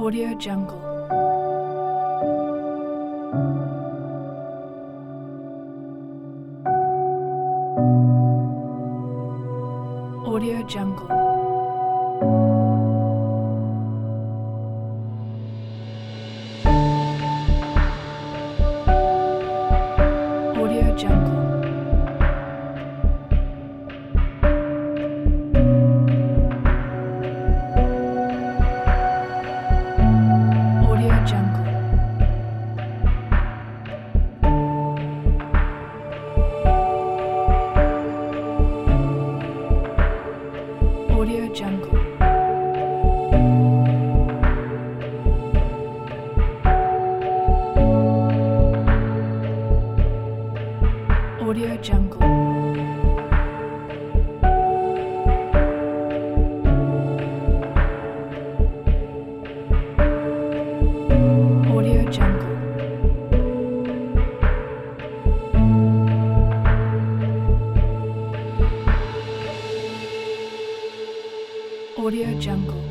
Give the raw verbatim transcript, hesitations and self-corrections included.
Audio Jungle. Audio Jungle. Audio Jungle. Audio Jungle. Audio Jungle. Audio Jungle. Audio Jungle. Audio Jungle.